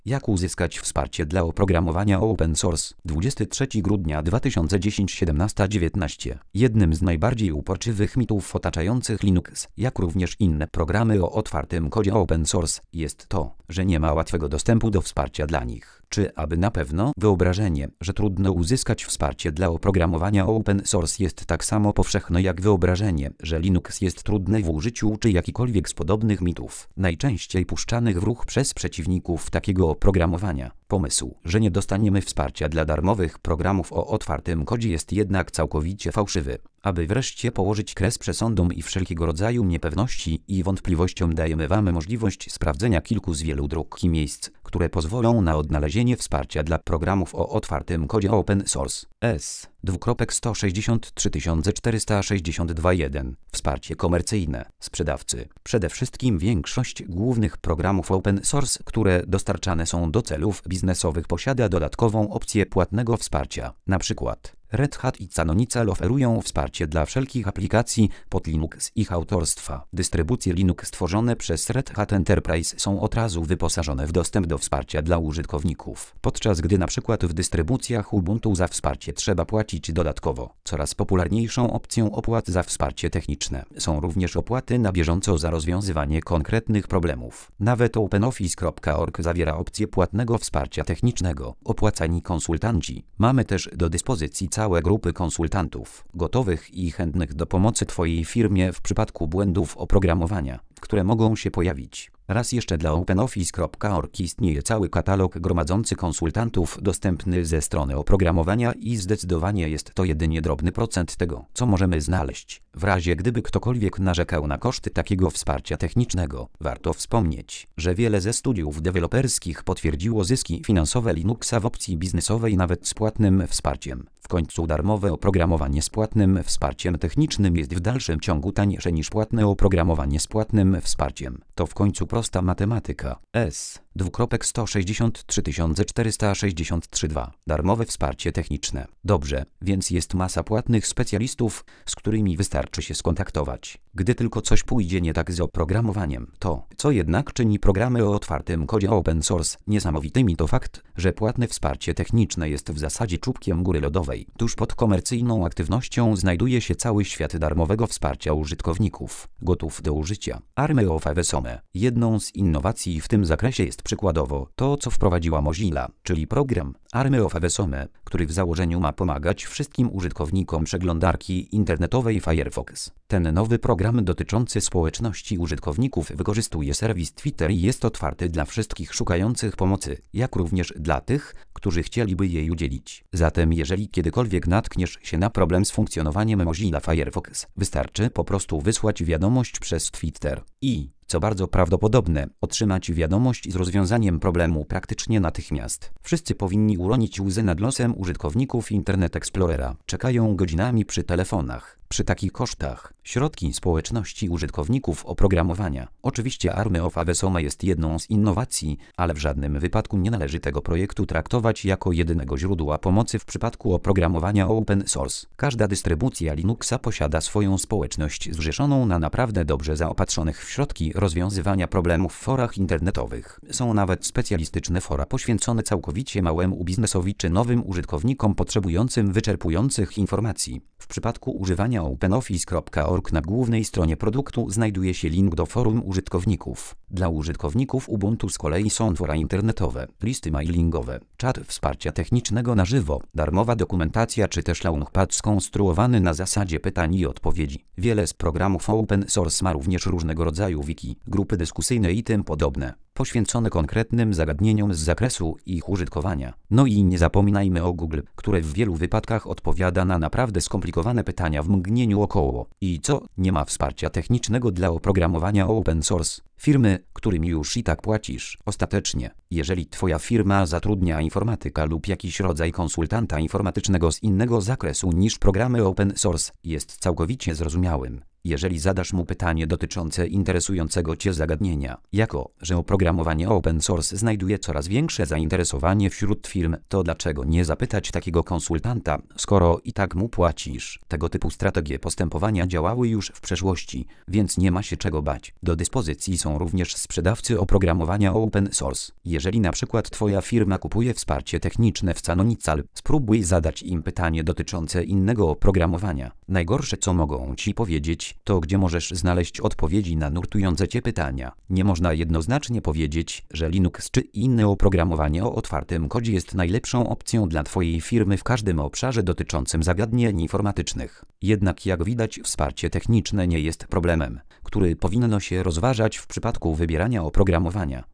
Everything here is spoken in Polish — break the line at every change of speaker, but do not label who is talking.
Jak uzyskać wsparcie dla oprogramowania open source? 23 grudnia 2010 17:19. Jednym z najbardziej uporczywych mitów otaczających Linux, jak również inne programy o otwartym kodzie open source, jest to, że nie ma łatwego dostępu do wsparcia dla nich. Czy aby na pewno wyobrażenie, że trudno uzyskać wsparcie dla oprogramowania open source jest tak samo powszechne jak wyobrażenie, że Linux jest trudny w użyciu, czy jakikolwiek z podobnych mitów, najczęściej puszczanych w ruch przez przeciwników takiego oprogramowania. Pomysł, że nie dostaniemy wsparcia dla darmowych programów o otwartym kodzie jest jednak całkowicie fałszywy. Aby wreszcie położyć kres przesądom i wszelkiego rodzaju niepewności i wątpliwościom, dajemy Wam możliwość sprawdzenia kilku z wielu dróg i miejsc, które pozwolą na odnalezienie wsparcia dla programów o otwartym kodzie open source. S:133462.1 Wsparcie komercyjne. Sprzedawcy. Przede wszystkim większość głównych programów open source, które dostarczane są do celów biznesowych, posiada dodatkową opcję płatnego wsparcia. Na przykład Red Hat i Canonical oferują wsparcie dla wszelkich aplikacji pod Linux ich autorstwa. Dystrybucje Linux stworzone przez Red Hat Enterprise są od razu wyposażone w dostęp do wsparcia dla użytkowników, podczas gdy na przykład w dystrybucjach Ubuntu za wsparcie trzeba płacić dodatkowo. Coraz popularniejszą opcją opłat za wsparcie techniczne są również opłaty na bieżąco za rozwiązywanie konkretnych problemów. Nawet OpenOffice.org zawiera opcję płatnego wsparcia technicznego. Opłacani konsultanci. Mamy też do dyspozycji całe grupy konsultantów, gotowych i chętnych do pomocy Twojej firmie w przypadku błędów oprogramowania, które mogą się pojawić. Raz jeszcze dla OpenOffice.org istnieje cały katalog gromadzący konsultantów dostępny ze strony oprogramowania i zdecydowanie jest to jedynie drobny procent tego, co możemy znaleźć. W razie gdyby ktokolwiek narzekał na koszty takiego wsparcia technicznego, warto wspomnieć, że wiele ze studiów deweloperskich potwierdziło zyski finansowe Linuxa w opcji biznesowej nawet z płatnym wsparciem. W końcu darmowe oprogramowanie z płatnym wsparciem technicznym jest w dalszym ciągu tańsze niż płatne oprogramowanie z płatnym wsparciem. To w końcu prosta matematyka. S:133463.2 Darmowe wsparcie techniczne. Dobrze, więc jest masa płatnych specjalistów, z którymi wystarczy się skontaktować. Gdy tylko coś pójdzie nie tak z oprogramowaniem, to, co jednak czyni programy o otwartym kodzie open source niesamowitymi, to fakt, że płatne wsparcie techniczne jest w zasadzie czubkiem góry lodowej. Tuż pod komercyjną aktywnością znajduje się cały świat darmowego wsparcia użytkowników, gotów do użycia. Army of Avesome. Jedną z innowacji w tym zakresie jest przykładowo to, co wprowadziła Mozilla, czyli program Army of Avesome, który w założeniu ma pomagać wszystkim użytkownikom przeglądarki internetowej Firefox. Ten nowy program dotyczący społeczności użytkowników wykorzystuje serwis Twitter i jest otwarty dla wszystkich szukających pomocy, jak również dla tych, którzy chcieliby jej udzielić. Zatem jeżeli kiedykolwiek natkniesz się na problem z funkcjonowaniem Mozilla Firefox, wystarczy po prostu wysłać wiadomość przez Twitter i, co bardzo prawdopodobne, otrzymać wiadomość z rozwiązaniem problemu praktycznie natychmiast. Wszyscy powinni uronić łzy nad losem użytkowników Internet Explorera. Czekają godzinami przy telefonach. Przy takich kosztach, środki społeczności użytkowników oprogramowania. Oczywiście Army of Avesome jest jedną z innowacji, ale w żadnym wypadku nie należy tego projektu traktować jako jedynego źródła pomocy w przypadku oprogramowania open source. Każda dystrybucja Linuxa posiada swoją społeczność zrzeszoną na naprawdę dobrze zaopatrzonych w środki rozwiązywania problemów forach internetowych. Są nawet specjalistyczne fora poświęcone całkowicie małemu biznesowi czy nowym użytkownikom potrzebującym wyczerpujących informacji. W przypadku używania OpenOffice.org na głównej stronie produktu znajduje się link do forum użytkowników. Dla użytkowników Ubuntu z kolei są fora internetowe, listy mailingowe, czat wsparcia technicznego na żywo, darmowa dokumentacja czy też launchpad skonstruowany na zasadzie pytań i odpowiedzi. Wiele z programów open source ma również różnego rodzaju wiki, grupy dyskusyjne i tym podobne, poświęcone konkretnym zagadnieniom z zakresu ich użytkowania. No i nie zapominajmy o Google, które w wielu wypadkach odpowiada na naprawdę skomplikowane pytania w mgnieniu około. I co? Nie ma wsparcia technicznego dla oprogramowania open source. Firmy, którym już i tak płacisz. Ostatecznie, jeżeli Twoja firma zatrudnia informatyka lub jakiś rodzaj konsultanta informatycznego z innego zakresu niż programy open source, jest całkowicie zrozumiałym, Jeżeli zadasz mu pytanie dotyczące interesującego Cię zagadnienia, jako że oprogramowanie open source znajduje coraz większe zainteresowanie wśród firm, to dlaczego nie zapytać takiego konsultanta, skoro i tak mu płacisz? Tego typu strategie postępowania działały już w przeszłości, więc nie ma się czego bać. Do dyspozycji są również sprzedawcy oprogramowania open source. Jeżeli na przykład Twoja firma kupuje wsparcie techniczne w Canonical, spróbuj zadać im pytanie dotyczące innego oprogramowania. Najgorsze, co mogą Ci powiedzieć, to gdzie możesz znaleźć odpowiedzi na nurtujące Cię pytania. Nie można jednoznacznie powiedzieć, że Linux czy inne oprogramowanie o otwartym kodzie jest najlepszą opcją dla Twojej firmy w każdym obszarze dotyczącym zagadnień informatycznych. Jednak jak widać, wsparcie techniczne nie jest problemem, który powinno się rozważać w przypadku wybierania oprogramowania.